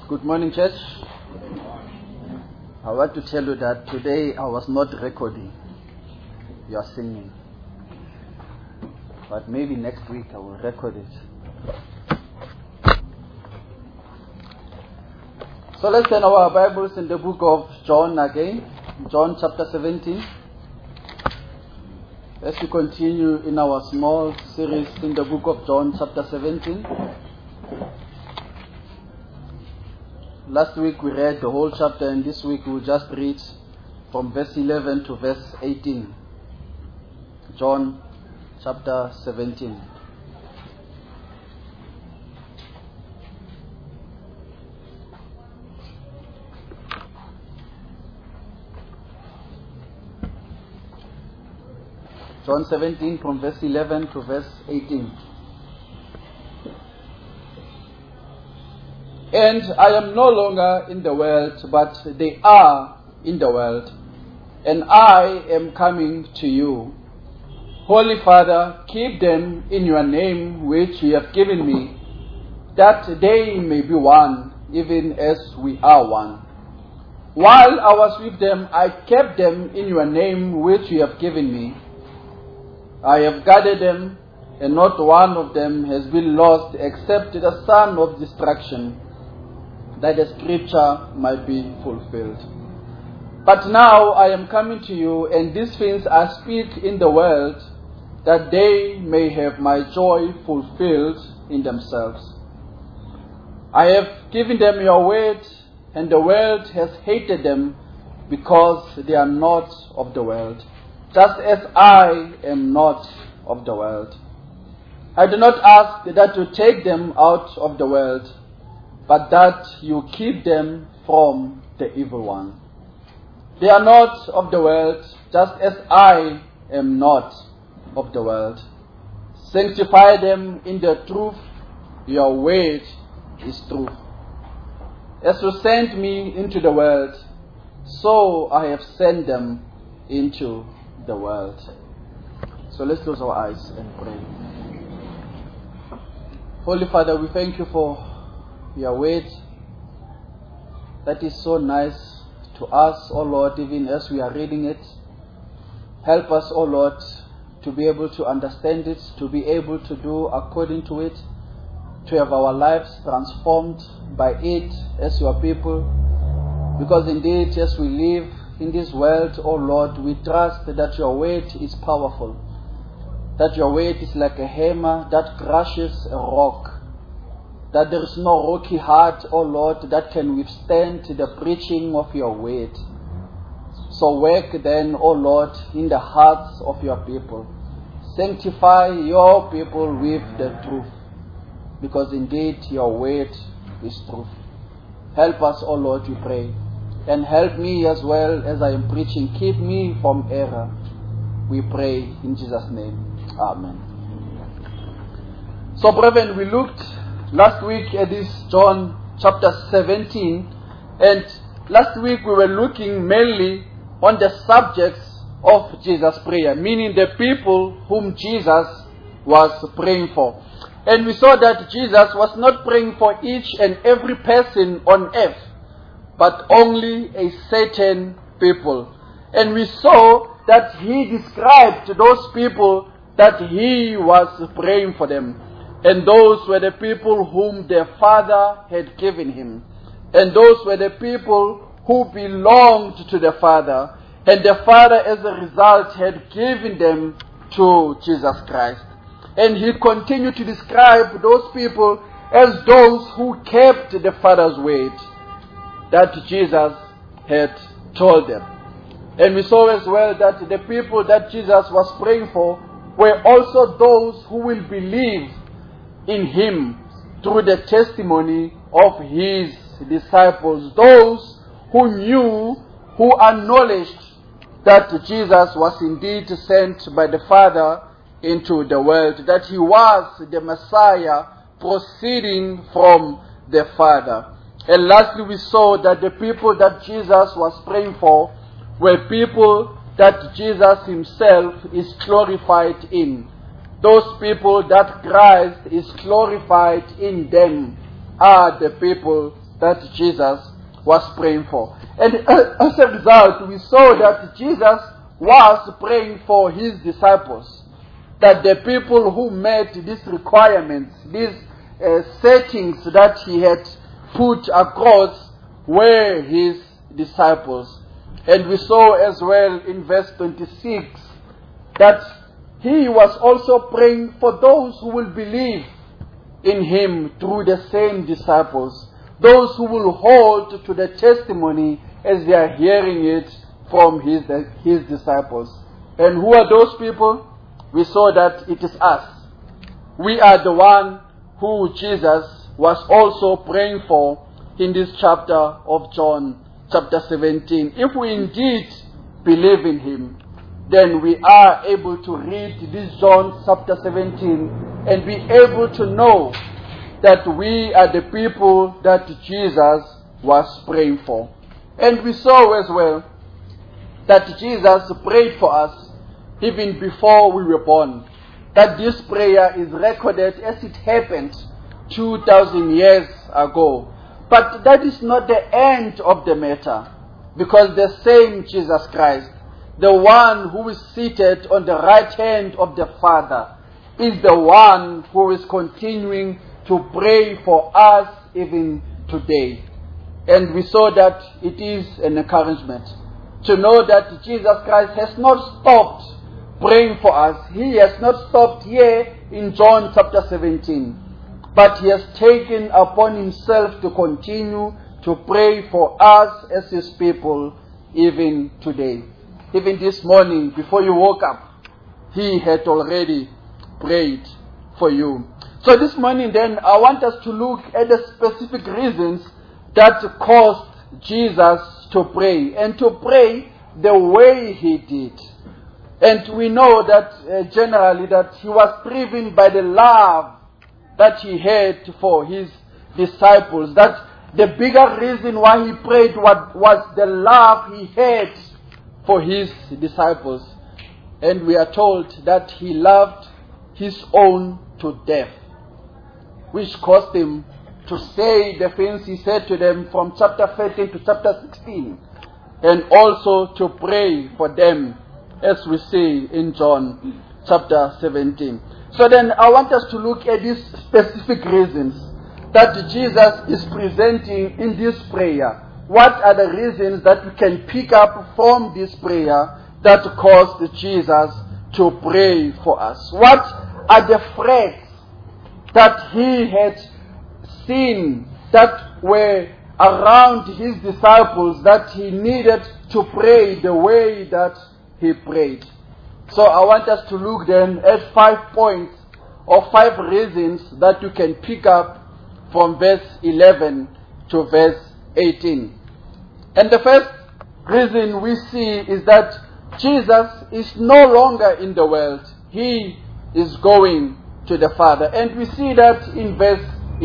Good morning, church. I want to tell you that today I was not recording. You are singing. But maybe next week I will record it. So let's turn our Bibles in the book of John again. John chapter 17. As we continue in our small series in the book of John chapter 17. Last week we read the whole chapter, and this week we'll just read from verse 11 to verse 18. John chapter 17. John 17 from verse 11 to verse 18. And I am no longer in the world, but they are in the world, and I am coming to you. Holy Father, keep them in your name which you have given me, that they may be one, even as we are one. While I was with them, I kept them in your name which you have given me. I have gathered them, and not one of them has been lost except the son of destruction, that the scripture might be fulfilled. But now I am coming to you, and these things I speak in the world, that they may have my joy fulfilled in themselves. I have given them your word, and the world has hated them, because they are not of the world, just as I am not of the world. I do not ask that you take them out of the world, but that you keep them from the evil one. They are not of the world, just as I am not of the world. Sanctify them in the truth. Your word is truth. As you sent me into the world, so I have sent them into the world. So let's close our eyes and pray. Holy Father, we thank you for your word that is so nice to us, O Lord, even as we are reading it. Help us, O Lord, to be able to understand it, to be able to do according to it, to have our lives transformed by it as your people. Because indeed, as we live in this world, O Lord, we trust that your word is powerful, that your word is like a hammer that crushes a rock, that there is no rocky heart, O Lord, that can withstand the preaching of your word. So work then, O Lord, in the hearts of your people. Sanctify your people with the truth, because indeed your word is truth. Help us, O Lord, we pray. And help me as well as I am preaching. Keep me from error. We pray in Jesus' name. Amen. So, brethren, we looked last week at this John chapter 17, and last week we were looking mainly on the subjects of Jesus' prayer, meaning the people whom Jesus was praying for. And we saw that Jesus was not praying for each and every person on earth, but only a certain people. And we saw that he described those people that he was praying for them. And those were the people whom their Father had given him. And those were the people who belonged to the Father. And the Father, as a result, had given them to Jesus Christ. And he continued to describe those people as those who kept the Father's word that Jesus had told them. And we saw as well that the people that Jesus was praying for were also those who will believe in him through the testimony of his disciples, those who knew, who acknowledged that Jesus was indeed sent by the Father into the world, that he was the Messiah proceeding from the Father. And lastly, we saw that the people that Jesus was praying for were people that Jesus himself is glorified in. Those people that Christ is glorified in them are the people that Jesus was praying for. And as a result, we saw that Jesus was praying for his disciples, that the people who met these requirements, these settings that he had put across, were his disciples. And we saw as well in verse 26 that he was also praying for those who will believe in him through the same disciples, those who will hold to the testimony as they are hearing it from his disciples. And who are those people? We saw that it is us. We are the one who Jesus was also praying for in this chapter of John, chapter 17. If we indeed believe in him, then we are able to read this John chapter 17 and be able to know that we are the people that Jesus was praying for. And we saw as well that Jesus prayed for us even before we were born. That this prayer is recorded as it happened 2,000 years ago. But that is not the end of the matter, because the same Jesus Christ, the one who is seated on the right hand of the Father, is the one who is continuing to pray for us even today. And we saw that it is an encouragement to know that Jesus Christ has not stopped praying for us. He has not stopped here in John chapter 17, but he has taken upon himself to continue to pray for us as his people even today. Even this morning, before you woke up, he had already prayed for you. So this morning then, I want us to look at the specific reasons that caused Jesus to pray, and to pray the way he did. And we know that generally that he was driven by the love that he had for his disciples. That the bigger reason why he prayed was the love he had for his disciples. And we are told that he loved his own to death, which caused him to say the things he said to them from chapter 13 to chapter 16, and also to pray for them, as we see in John chapter 17. So then I want us to look at these specific reasons that Jesus is presenting in this prayer. What are the reasons that we can pick up from this prayer that caused Jesus to pray for us? What are the threats that he had seen that were around his disciples that he needed to pray the way that he prayed? So I want us to look then at 5 points or 5 reasons that you can pick up from verse 11 to verse 18. And the first reason we see is that Jesus is no longer in the world. He is going to the Father. And we see that in verse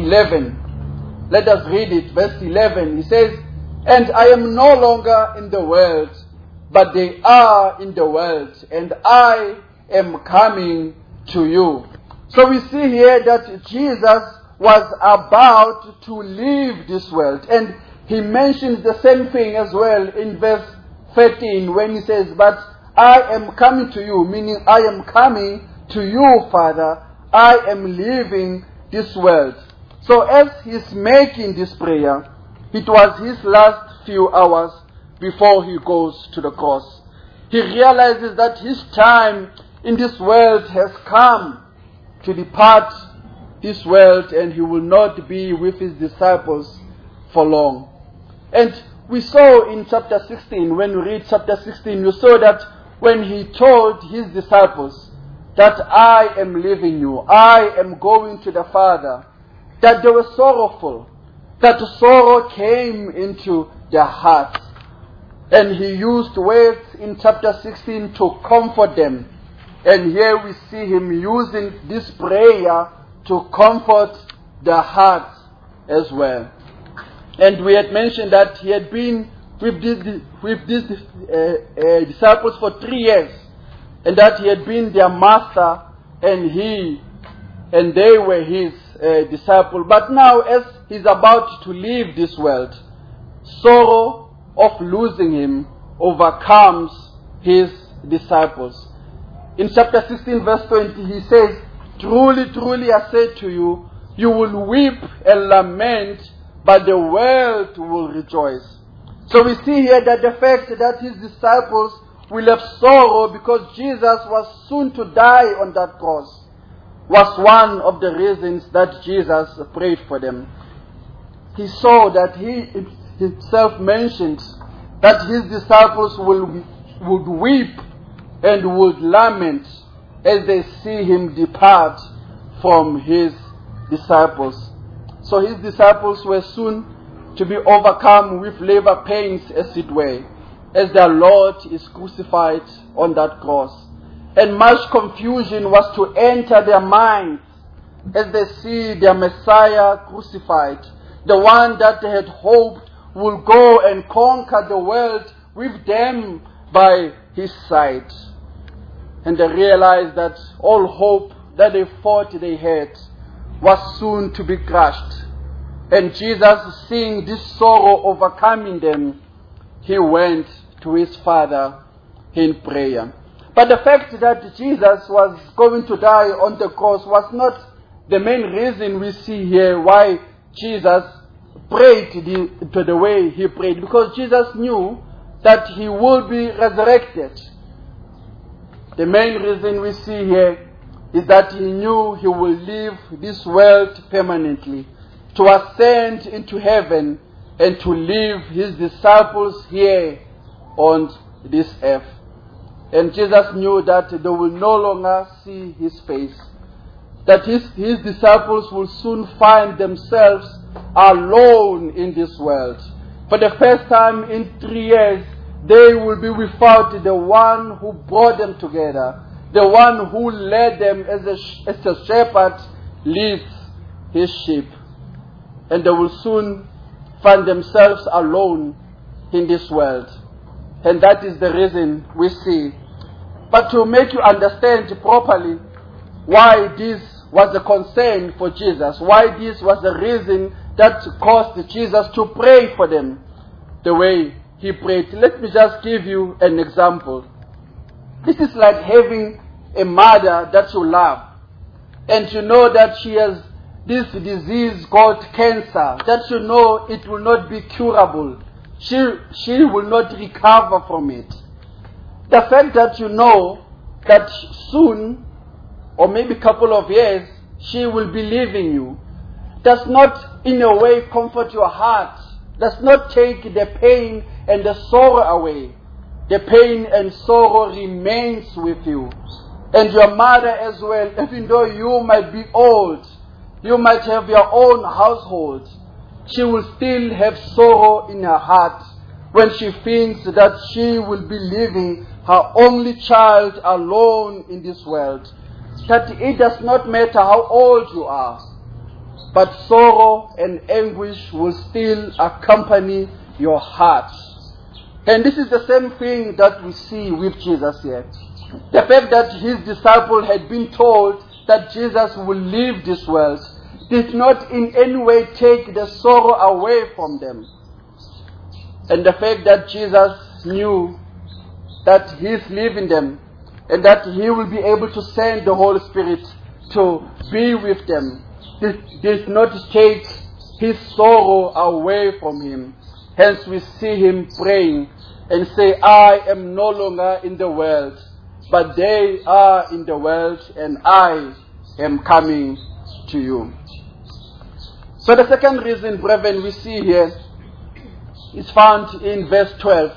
11. Let us read it. Verse 11. He says, "And I am no longer in the world, but they are in the world, and I am coming to you." So we see here that Jesus was about to leave this world. And he mentions the same thing as well in verse 13 when he says, "But I am coming to you," meaning I am coming to you, Father. I am leaving this world. So as he's making this prayer, it was his last few hours before he goes to the cross. He realizes that his time in this world has come to depart this world, and he will not be with his disciples for long. And we saw in chapter 16, when we read chapter 16, we saw that when he told his disciples that I am leaving you, I am going to the Father, that they were sorrowful, that sorrow came into their hearts. And he used words in chapter 16 to comfort them. And here we see him using this prayer to comfort their hearts as well. And we had mentioned that he had been with these disciples for 3 years, and that he had been their master, and they were his disciple. But now, as he's about to leave this world, sorrow of losing him overcomes his disciples. In chapter 16, verse 20, he says, "Truly, truly, I say to you, you will weep and lament, but the world will rejoice." So we see here that the fact that his disciples will have sorrow because Jesus was soon to die on that cross was one of the reasons that Jesus prayed for them. He saw that he himself mentioned that his disciples would weep and would lament as they see him depart from his disciples. So his disciples were soon to be overcome with labor pains, as it were, as their Lord is crucified on that cross. And much confusion was to enter their minds as they see their Messiah crucified, the one that they had hoped will go and conquer the world with them by his side. And they realized that all hope that they thought they had was soon to be crushed. And Jesus, seeing this sorrow overcoming them, he went to his Father in prayer. But the fact that Jesus was going to die on the cross was not the main reason we see here why Jesus prayed the way he prayed. Because Jesus knew that he would be resurrected. The main reason we see here is that he knew he will leave this world permanently, to ascend into heaven and to leave his disciples here on this earth. And Jesus knew that they will no longer see his face, that his disciples will soon find themselves alone in this world. For the first time in 3 years, they will be without the one who brought them together, the one who led them as a shepherd leads his sheep. And they will soon find themselves alone in this world. And that is the reason we see. But to make you understand properly why this was a concern for Jesus, why this was the reason that caused Jesus to pray for them the way he prayed, let me just give you an example. This is like having a mother that you love, and you know that she has this disease called cancer, that you know it will not be curable. She will not recover from it. The fact that you know that soon, or maybe a couple of years, she will be leaving you, does not in a way comfort your heart, does not take the pain and the sorrow away. The pain and sorrow remains with you. And your mother as well, even though you might be old, you might have your own household, she will still have sorrow in her heart when she thinks that she will be leaving her only child alone in this world. That it does not matter how old you are, but sorrow and anguish will still accompany your heart. And this is the same thing that we see with Jesus here. The fact that his disciples had been told that Jesus will leave this world did not in any way take the sorrow away from them. And the fact that Jesus knew that he is leaving them and that he will be able to send the Holy Spirit to be with them did not take his sorrow away from him. Hence we see him praying and say, "I am no longer in the world, but they are in the world, and I am coming to you." So the second reason, brethren, we see here is found in verse 12,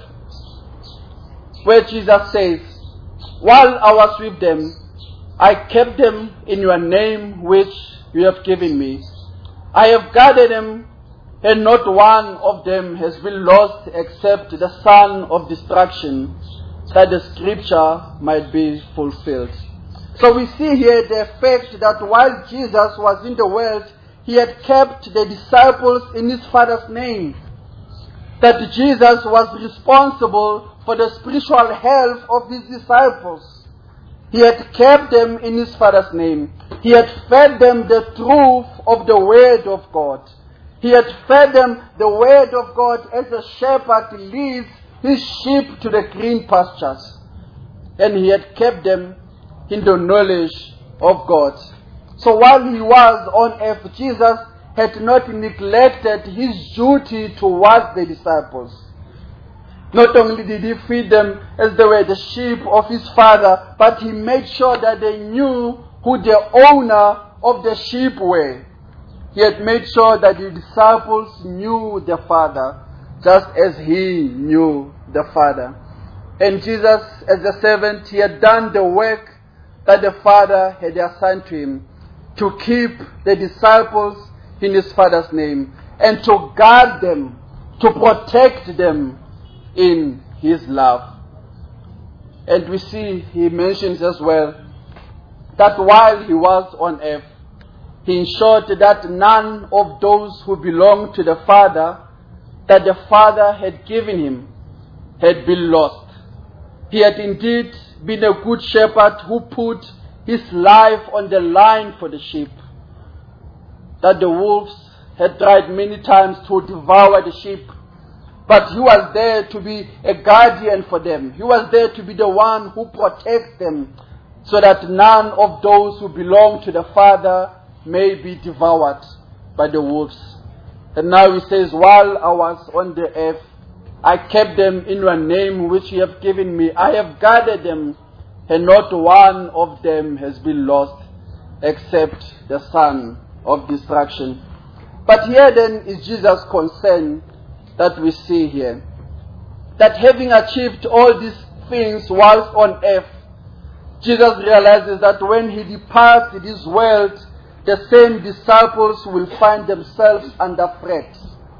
where Jesus says, "While I was with them, I kept them in your name which you have given me. I have guarded them, and not one of them has been lost except the son of destruction, that the scripture might be fulfilled." So we see here the fact that while Jesus was in the world, he had kept the disciples in his Father's name. That Jesus was responsible for the spiritual health of his disciples. He had kept them in his Father's name. He had fed them the truth of the Word of God. He had fed them the Word of God as a shepherd leads his sheep to the green pastures. And he had kept them in the knowledge of God. So while he was on earth, Jesus had not neglected his duty towards the disciples. Not only did he feed them as they were the sheep of his Father, but he made sure that they knew who the owner of the sheep were. He had made sure that the disciples knew the Father, just as he knew the Father. And Jesus, as a servant, he had done the work that the Father had assigned to him, to keep the disciples in his Father's name, and to guard them, to protect them in his love. And we see, he mentions as well, that while he was on earth, he ensured that none of those who belonged to the Father, that the Father had given him, had been lost. He had indeed been a good shepherd who put his life on the line for the sheep. That the wolves had tried many times to devour the sheep, but he was there to be a guardian for them. He was there to be the one who protects them, so that none of those who belong to the Father may be devoured by the wolves. And now he says, while I was on the earth, I kept them in your name which you have given me. I have guarded them, and not one of them has been lost, except the son of destruction. But here then is Jesus' concern that we see here. That having achieved all these things whilst on earth, Jesus realizes that when he departs this world, the same disciples will find themselves under threat.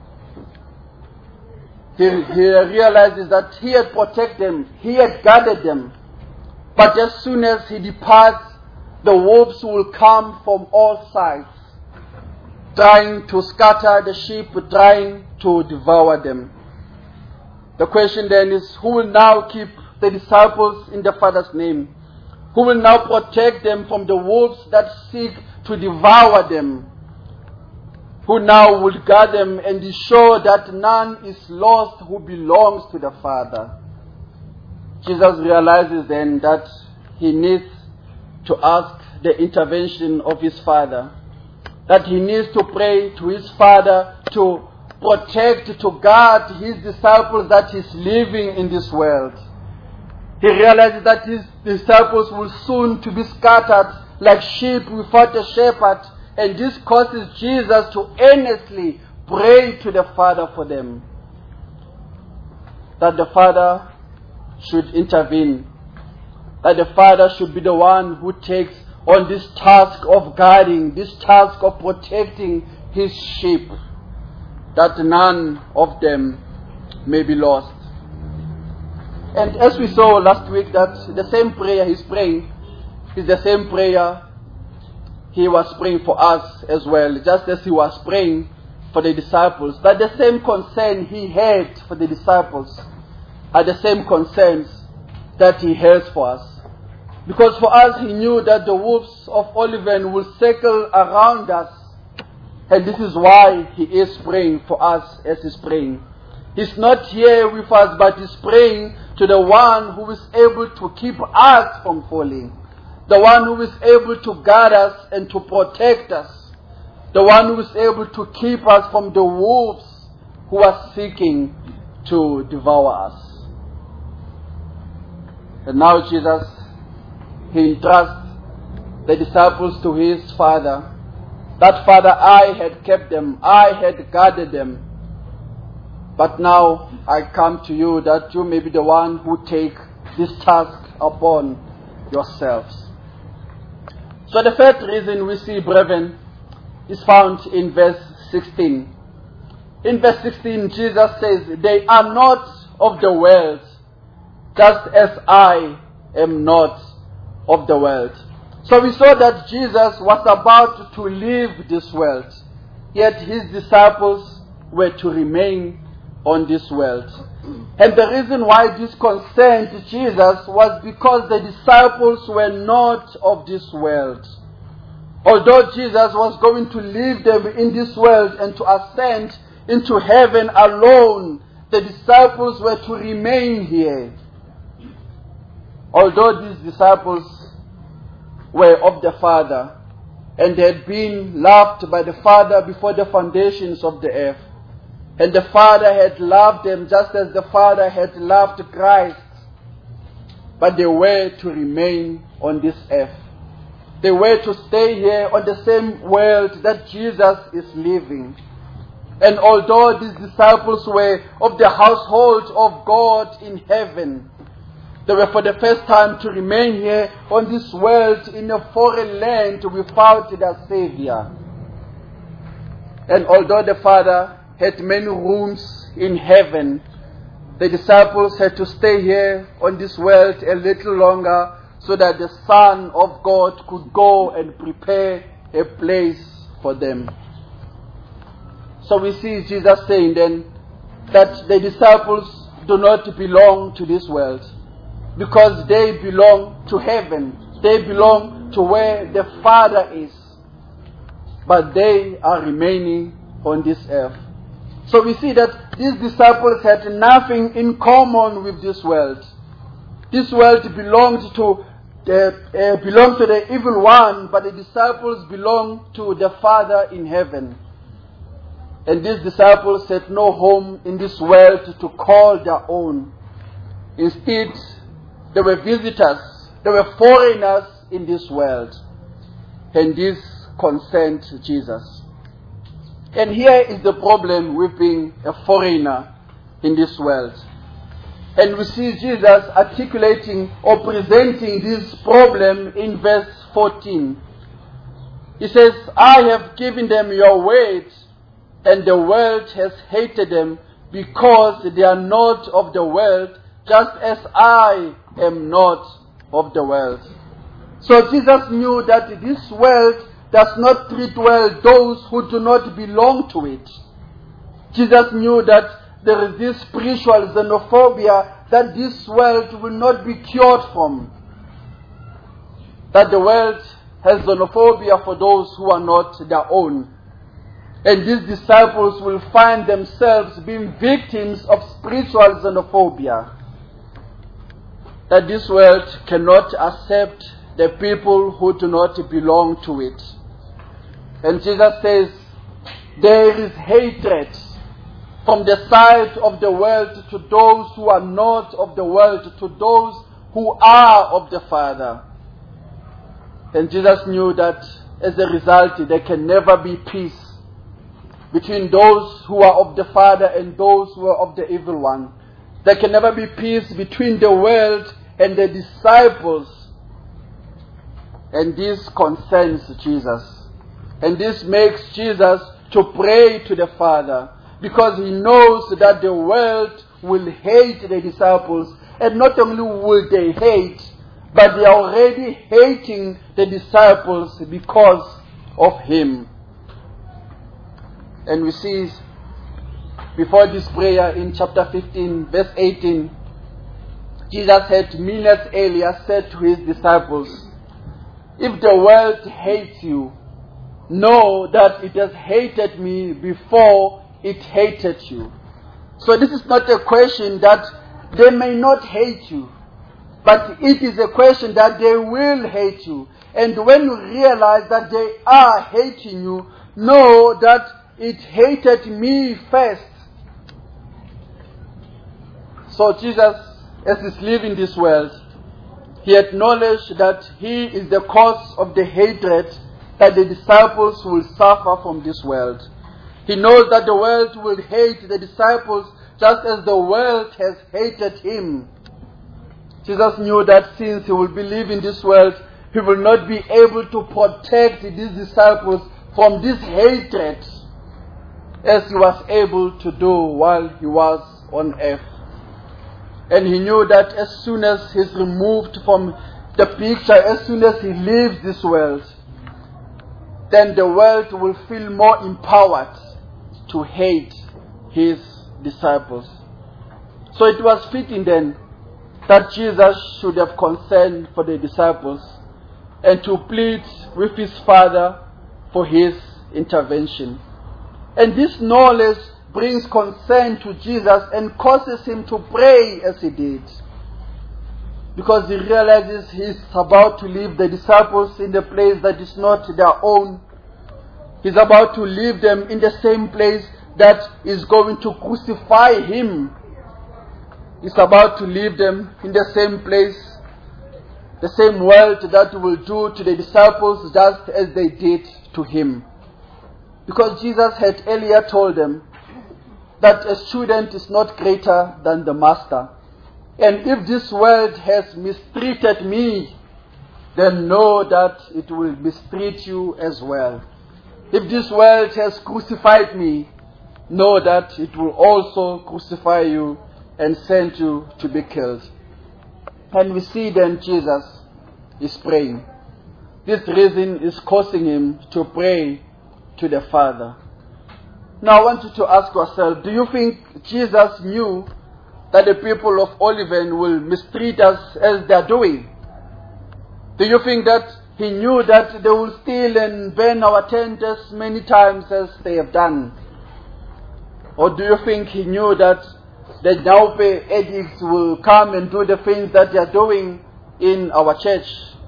He realizes that he had protected them, he had guarded them. But as soon as he departs, the wolves will come from all sides, trying to scatter the sheep, trying to devour them. The question then is, who will now keep the disciples in the Father's name? Who will now protect them from the wolves that seek to devour them? Who now will guard them and ensure that none is lost who belongs to the Father? Jesus realizes then that he needs to ask the intervention of his Father. That he needs to pray to his Father to protect, to guard his disciples that he's leaving in this world. He realizes that his disciples will soon to be scattered like sheep without a shepherd, and this causes Jesus to earnestly pray to the Father for them. That the Father should intervene. That the Father should be the one who takes on this task of guarding, this task of protecting his sheep, that none of them may be lost. And as we saw last week, that the same prayer he's praying is the same prayer he was praying for us as well, just as he was praying for the disciples. But the same concern he had for the disciples are the same concerns that he has for us. Because for us, he knew that the wolves of Olivet will circle around us. And this is why he is praying for us as he's praying. He's not here with us, but he's praying to the one who is able to keep us from falling. The one who is able to guard us and to protect us. The one who is able to keep us from the wolves who are seeking to devour us. And now Jesus, he entrusts the disciples to his Father. That Father, I had kept them, I had guarded them. But now I come to you that you may be the one who take this task upon yourselves. So the first reason we see, brethren, is found in verse 16. In verse 16, Jesus says, they are not of the world, just as I am not of the world. So we saw that Jesus was about to leave this world, yet his disciples were to remain on this world. And the reason why this concerned Jesus was because the disciples were not of this world. Although Jesus was going to leave them in this world and to ascend into heaven alone, the disciples were to remain here. Although these disciples were of the Father and had been loved by the Father before the foundations of the earth, and the Father had loved them just as the Father had loved Christ, but they were to remain on this earth. They were to stay here on the same world that Jesus is living. And although these disciples were of the household of God in heaven, they were for the first time to remain here on this world in a foreign land without their Savior. And although the Father had many rooms in heaven, the disciples had to stay here on this world a little longer so that the Son of God could go and prepare a place for them. So we see Jesus saying then that the disciples do not belong to this world, because they belong to heaven. They belong to where the Father is. But they are remaining on this earth. So we see that these disciples had nothing in common with this world. This world belonged to the evil one, but the disciples belong to the Father in heaven. And these disciples had no home in this world to call their own. Instead, they were visitors. They were foreigners in this world. And this concerned Jesus. And here is the problem with being a foreigner in this world. And we see Jesus articulating or presenting this problem in verse 14. He says, I have given them your word, and the world has hated them because they are not of the world, just as I am not of the world. So Jesus knew that this world does not treat well those who do not belong to it. Jesus knew that there is this spiritual xenophobia that this world will not be cured from. That the world has xenophobia for those who are not their own. And these disciples will find themselves being victims of spiritual xenophobia. That this world cannot accept the people who do not belong to it. And Jesus says, there is hatred from the side of the world to those who are not of the world, to those who are of the Father. And Jesus knew that as a result, there can never be peace between those who are of the Father and those who are of the evil one. There can never be peace between the world and the disciples. And this concerns Jesus. And this makes Jesus to pray to the Father, because he knows that the world will hate the disciples. And not only will they hate, but they are already hating the disciples because of him. And we see before this prayer in chapter 15, verse 18, Jesus had minutes earlier said to his disciples, if the world hates you, know that it has hated me before it hated you. So this is not a question that they may not hate you, but it is a question that they will hate you. And when you realize that they are hating you, know that it hated me first. So Jesus, as he's living this world, he acknowledged that he is the cause of the hatred that the disciples will suffer from this world. He knows that the world will hate the disciples just as the world has hated him. Jesus knew that since he will be leaving this world, he will not be able to protect these disciples from this hatred as he was able to do while he was on earth. And he knew that as soon as he's removed from the picture, as soon as he leaves this world, then the world will feel more empowered to hate his disciples. So it was fitting then that Jesus should have concern for the disciples, and to plead with his Father for his intervention. And this knowledge brings concern to Jesus and causes him to pray as he did, because he realizes he's about to leave the disciples in the place that is not their own. He's about to leave them in the same place that is going to crucify him. He's about to leave them in the same place, the same world that will do to the disciples just as they did to him. Because Jesus had earlier told them that a student is not greater than the master. And if this world has mistreated me, then know that it will mistreat you as well. If this world has crucified me, know that it will also crucify you and send you to be killed. And we see then Jesus is praying. This reason is causing him to pray to the Father. Now I want you to ask yourself, do you think Jesus knew that the people of Oliven will mistreat us as they are doing? Do you think that he knew that they will steal and burn our tent as many times as they have done? Or do you think he knew that the Naupe addicts will come and do the things that they are doing in our church?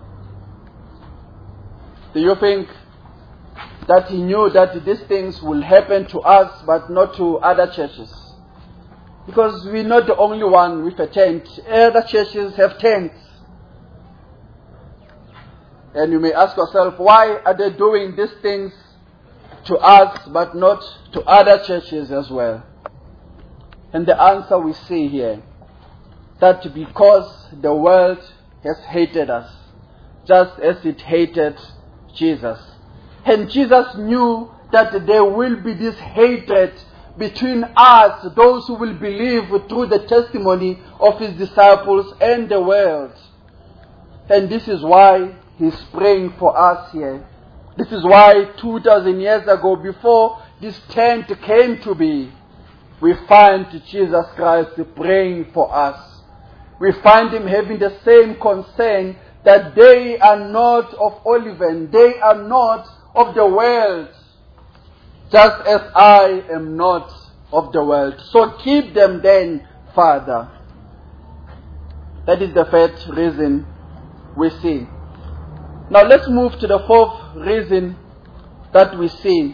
Do you think that he knew that these things will happen to us but not to other churches? Because we're not the only one with a tent. Other churches have tents. And you may ask yourself, why are they doing these things to us but not to other churches as well? And the answer we see here, that because the world has hated us, just as it hated Jesus. And Jesus knew that there will be this hatred between us, those who will believe through the testimony of his disciples, and the world. And this is why he's praying for us here. This is why 2,000 years ago, before this tent came to be, we find Jesus Christ praying for us. We find him having the same concern that they are not of Oliven, they are not of the world, just as I am not of the world. So keep them then, Father. That is the third reason we see. Now let's move to the fourth reason that we see.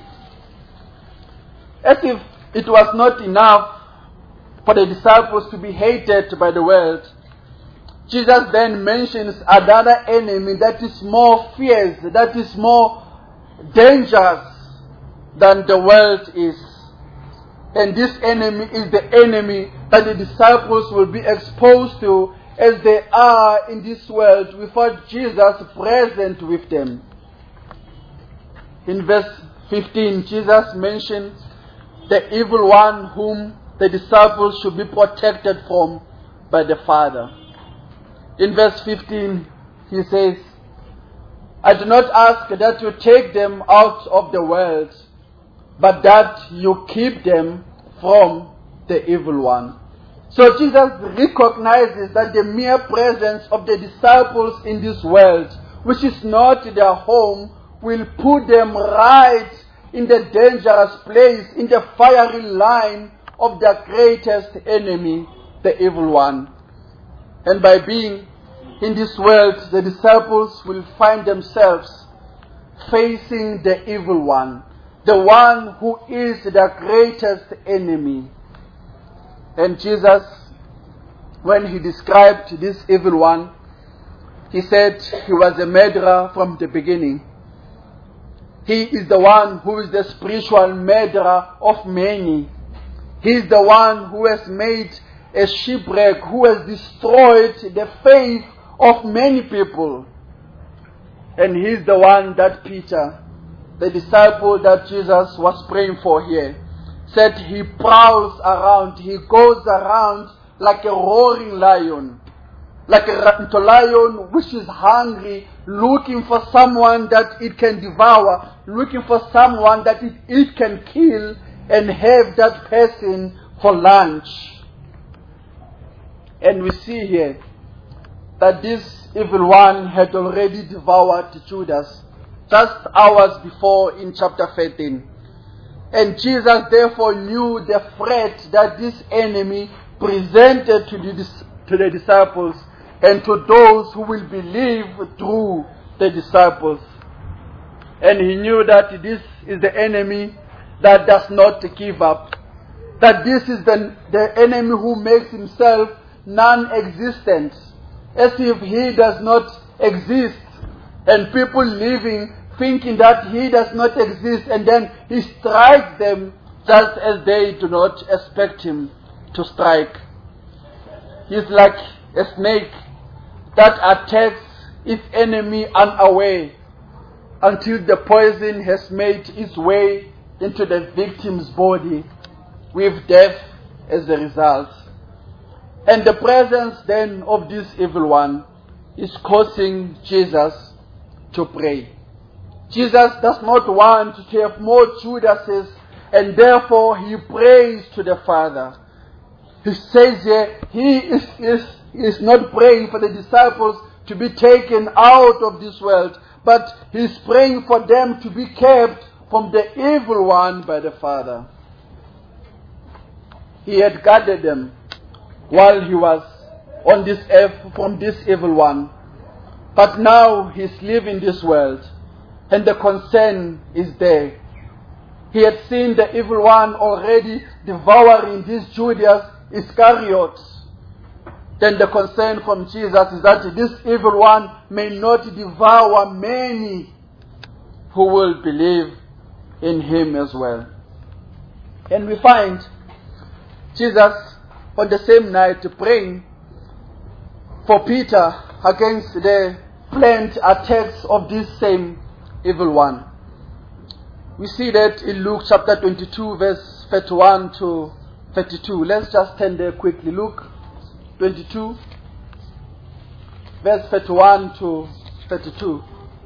As if it was not enough for the disciples to be hated by the world, Jesus then mentions another enemy that is more fierce, that is more dangerous than the world is. And this enemy is the enemy that the disciples will be exposed to as they are in this world without Jesus present with them. In verse 15, Jesus mentions the evil one whom the disciples should be protected from by the Father. In verse 15, he says, I do not ask that you take them out of the world, but that you keep them from the evil one. So Jesus recognizes that the mere presence of the disciples in this world, which is not their home, will put them right in the dangerous place, in the fiery line of their greatest enemy, the evil one. And by being in this world, the disciples will find themselves facing the evil one, the one who is their greatest enemy. And Jesus, when he described this evil one, he said he was a murderer from the beginning. He is the one who is the spiritual murderer of many. He is the one who has made a shipwreck, who has destroyed the faith of many people. And he is the one that Peter, the disciple that Jesus was praying for here, said he prowls around, he goes around like a roaring lion, like a lion which is hungry, looking for someone that it can devour, looking for someone that it can kill and have that person for lunch. And we see here that this evil one had already devoured Judas just hours before in chapter 13. And Jesus therefore knew the threat that this enemy presented to the disciples and to those who will believe through the disciples. And he knew that this is the enemy that does not give up. That this is the enemy who makes himself non-existent, as if he does not exist, and people living thinking that he does not exist, and then he strikes them just as they do not expect him to strike. He's like a snake that attacks its enemy unaware until the poison has made its way into the victim's body, with death as the result. And the presence then of this evil one is causing Jesus to pray. Jesus does not want to have more Judases, and therefore he prays to the Father. He says here, he is not praying for the disciples to be taken out of this world, but he's praying for them to be kept from the evil one by the Father. He had guarded them while he was on this earth from this evil one. But now he's leaving this world, and the concern is there. He had seen the evil one already devouring this Judas Iscariot. Then the concern from Jesus is that this evil one may not devour many who will believe in him as well. And we find Jesus on the same night praying for Peter against the planned attacks of this same evil one. We see that in Luke chapter 22 verse 31 to 32. Let's just turn there quickly. Luke 22 verse 31 to 32.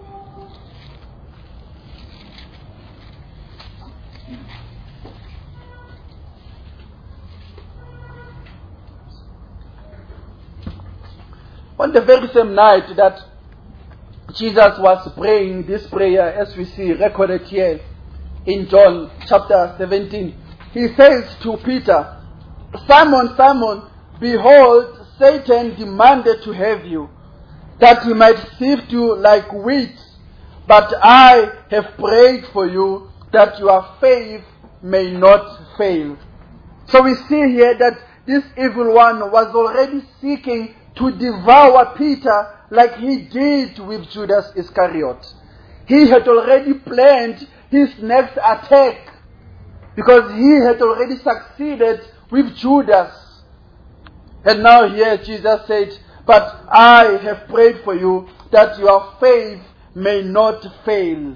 On the very same night that Jesus was praying this prayer, as we see recorded here in John chapter 17, he says to Peter, "Simon, Simon, behold, Satan demanded to have you, that he might sift you like wheat, but I have prayed for you, that your faith may not fail." So we see here that this evil one was already seeking to devour Peter like he did with Judas Iscariot. He had already planned his next attack because he had already succeeded with Judas. And now here Jesus said, "But I have prayed for you that your faith may not fail."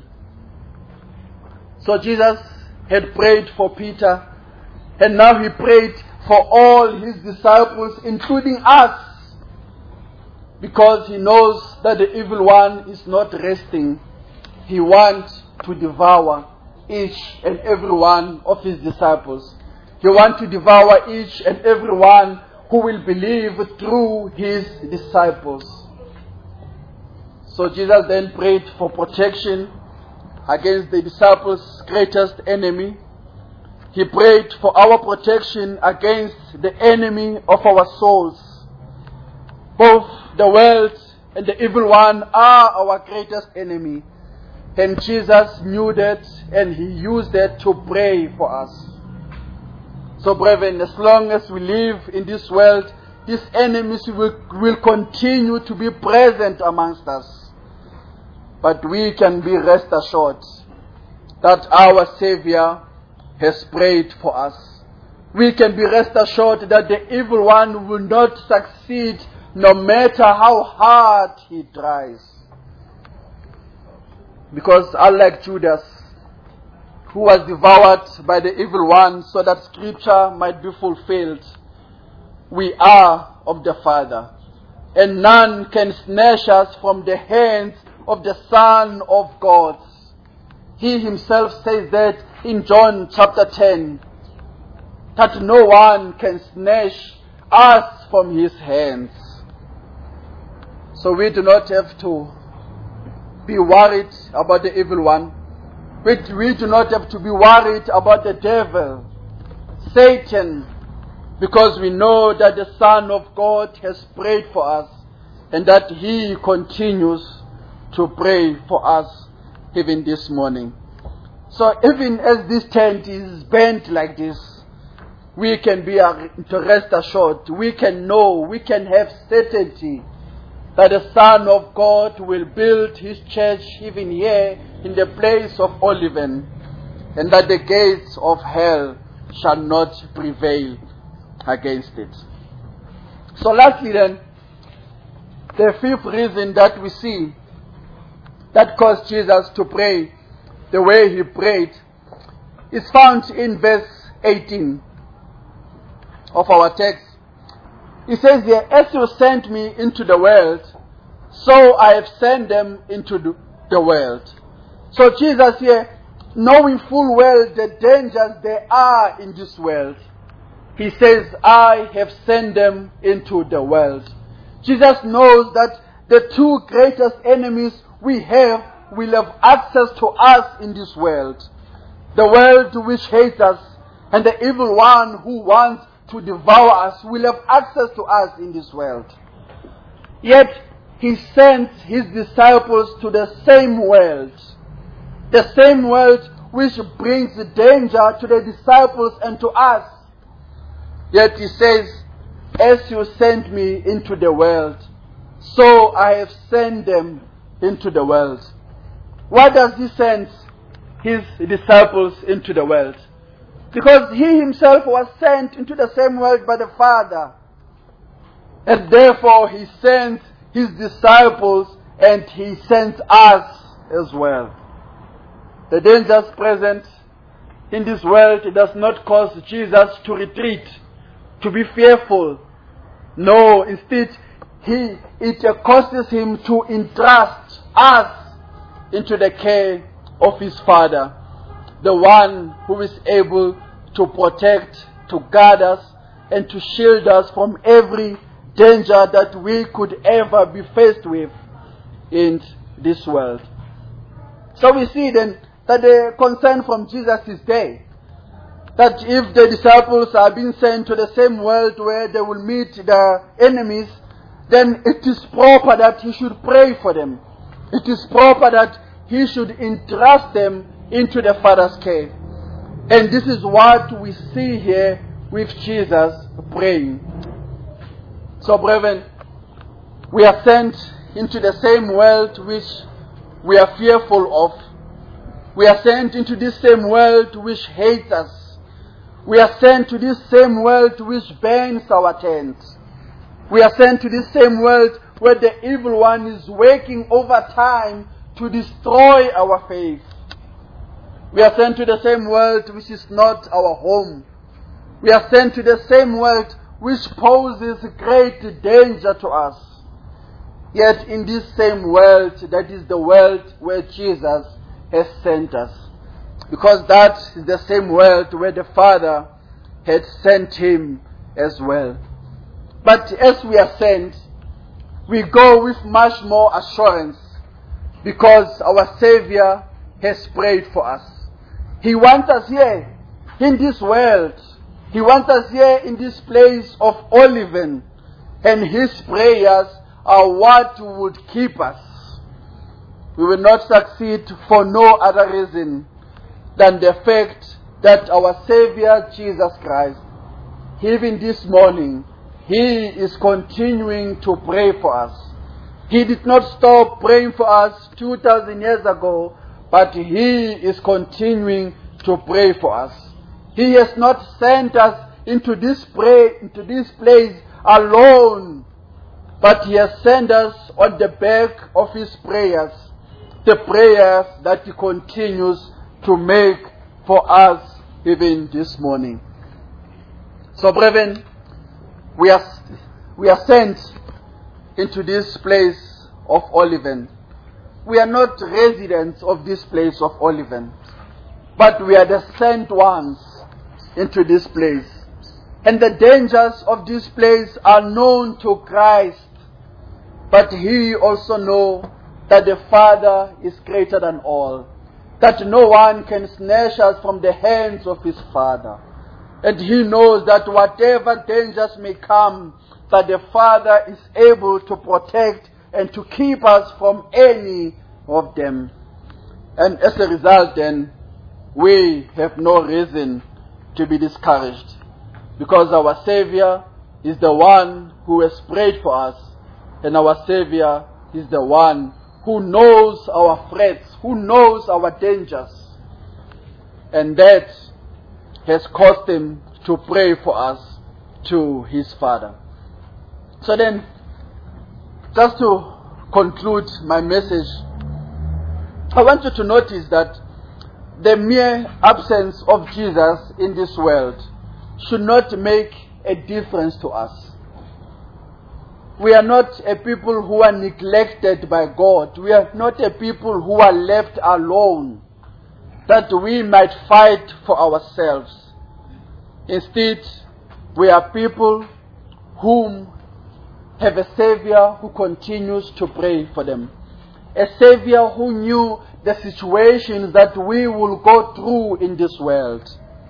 So Jesus had prayed for Peter, and now he prayed for all his disciples, including us, because he knows that the evil one is not resting. He wants to devour each and every one of his disciples. He wants to devour each and every one who will believe through his disciples. So Jesus then prayed for protection against the disciples' greatest enemy. He prayed for our protection against the enemy of our souls. Both the world and the evil one are our greatest enemy. And Jesus knew that, and he used that to pray for us. So brethren, as long as we live in this world, these enemies will continue to be present amongst us. But we can be rest assured that our Savior has prayed for us. We can be rest assured that the evil one will not succeed no matter how hard he tries. Because unlike Judas, who was devoured by the evil one so that scripture might be fulfilled, we are of the Father, and none can snatch us from the hands of the Son of God. He himself says that in John chapter 10, that no one can snatch us from his hands. So we do not have to be worried about the evil one. We do not have to be worried about the devil, Satan, because we know that the Son of God has prayed for us and that He continues to pray for us even this morning. So even as this tent is bent like this, we can be to rest assured, we can know, we can have certainty that the Son of God will build His church even here in the place of Oliven, and that the gates of hell shall not prevail against it. So lastly then, the fifth reason that we see that caused Jesus to pray the way He prayed is found in verse 18 of our text. He says here, as you sent me into the world, so I have sent them into the world. So Jesus here, knowing full well the dangers there are in this world, He says, I have sent them into the world. Jesus knows that the two greatest enemies we have will have access to us in this world. The world which hates us and the evil one who wants to devour us will have access to us in this world. Yet He sent His disciples to the same world. The same world which brings danger to the disciples and to us. Yet He says, as you sent me into the world, so I have sent them into the world. Why does He send His disciples into the world? Because He Himself was sent into the same world by the Father. And therefore He sends His disciples and He sends us as well. The dangers present in this world does not cause Jesus to retreat, to be fearful. No, instead, it causes Him to entrust us into the care of His Father, the one who is able to protect, to guard us, and to shield us from every danger that we could ever be faced with in this world. So we see then that the concern from Jesus is there, that if the disciples are being sent to the same world where they will meet the enemies, then it is proper that He should pray for them. It is proper that He should entrust them into the Father's care. And this is what we see here with Jesus praying. So brethren, we are sent into the same world which we are fearful of. We are sent into this same world which hates us. We are sent to this same world which burns our tents. We are sent to this same world where the evil one is working overtime to destroy our faith. We are sent to the same world which is not our home. We are sent to the same world which poses great danger to us. Yet in this same world, that is the world where Jesus has sent us. Because that is the same world where the Father had sent Him as well. But as we are sent, we go with much more assurance because our Savior has prayed for us. He wants us here in this world. He wants us here in this place of Oliven. And His prayers are what would keep us. We will not succeed for no other reason than the fact that our Savior Jesus Christ, even this morning, He is continuing to pray for us. He did not stop praying for us 2,000 years ago, but He is continuing to pray for us. He has not sent us into this place alone, but He has sent us on the back of His prayers, the prayers that He continues to make for us even this morning. So brethren, we are sent into this place of Oliven. We are not residents of this place of Oliven, but we are the sent ones into this place. And the dangers of this place are known to Christ. but he also knows that the Father is greater than all, that no one can snatch us from the hands of his Father. And he knows that whatever dangers may come, that the Father is able to protect and to keep us from any of them. And as a result then, we have no reason to be discouraged, because our Savior is the one who has prayed for us, and our Savior is the one who knows our threats, who knows our dangers, and that has caused him to pray for us to his Father. So then, just to conclude my message, I want you to notice that the mere absence of Jesus in this world should not make a difference to us. We are not a people who are neglected by God. We are not a people who are left alone, that we might fight for ourselves. Instead, we are people whom have a Savior who continues to pray for them. A Savior who knew the situations that we will go through in this world.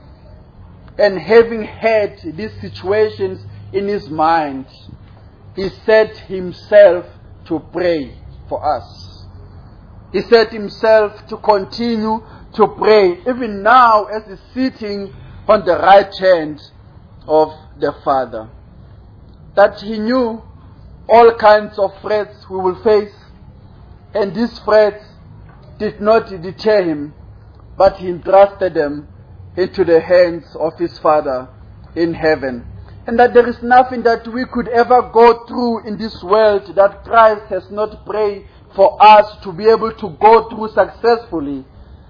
And having had these situations in his mind, he set himself to pray for us. He set himself to continue to pray, even now as he's sitting on the right hand of the Father. That he knew all kinds of threats we will face, and these threats did not deter him, but he entrusted them into the hands of his Father in heaven. And that there is nothing that we could ever go through in this world that Christ has not prayed for us to be able to go through successfully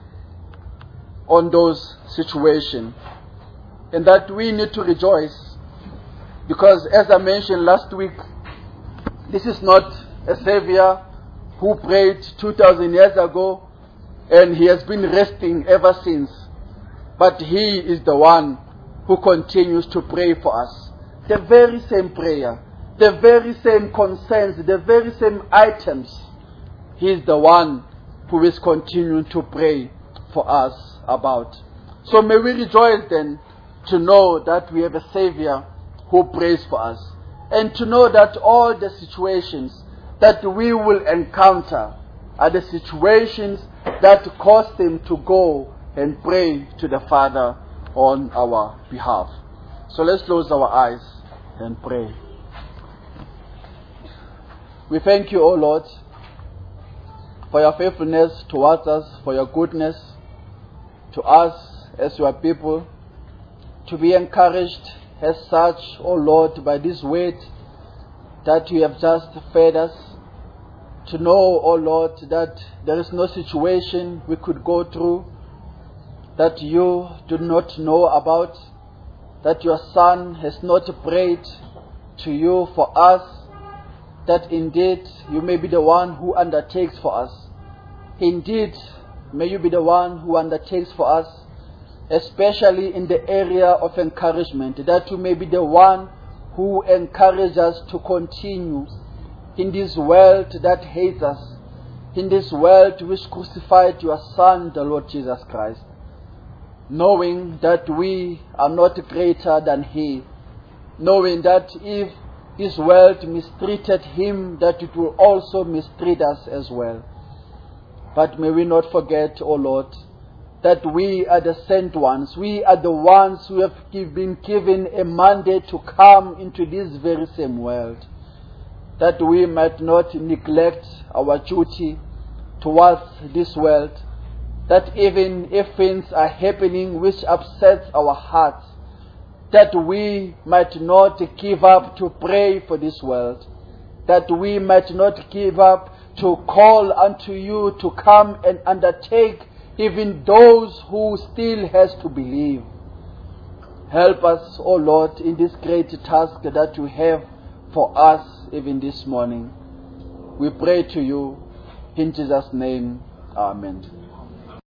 on those situations. And that we need to rejoice, because as I mentioned last week, this is not a Savior who prayed 2,000 years ago and he has been resting ever since. But he is the one who continues to pray for us. The very same prayer, the very same concerns, the very same items. He is the one who is continuing to pray for us about. So may we rejoice then to know that we have a Savior who prays for us. And to know that all the situations that we will encounter are the situations that caused him to go and pray to the Father on our behalf. So let's close our eyes and pray. We thank you, O Lord, for your faithfulness towards us, for your goodness to us as your people, to be encouraged as such, O Lord, by this word that you have just fed us, to know, O Lord, that there is no situation we could go through that you do not know about, that your Son has not prayed to you for us, that indeed you may be the one who undertakes for us. Indeed, may you be the one who undertakes for us, especially in the area of encouragement, that you may be the one who encourages us to continue in this world that hates us, in this world which crucified your Son, the Lord Jesus Christ, knowing that we are not greater than he, knowing that if this world mistreated him, that it will also mistreat us as well. But may we not forget, O Lord, that we are the sent ones. We are the ones who have been given a mandate to come into this very same world, that we might not neglect our duty towards this world, that even if things are happening which upsets our hearts, that we might not give up to pray for this world, that we might not give up to call unto you to come and undertake even those who still has to believe. Help us, O Lord, in this great task that you have for us even this morning. We pray to you in Jesus' name. Amen.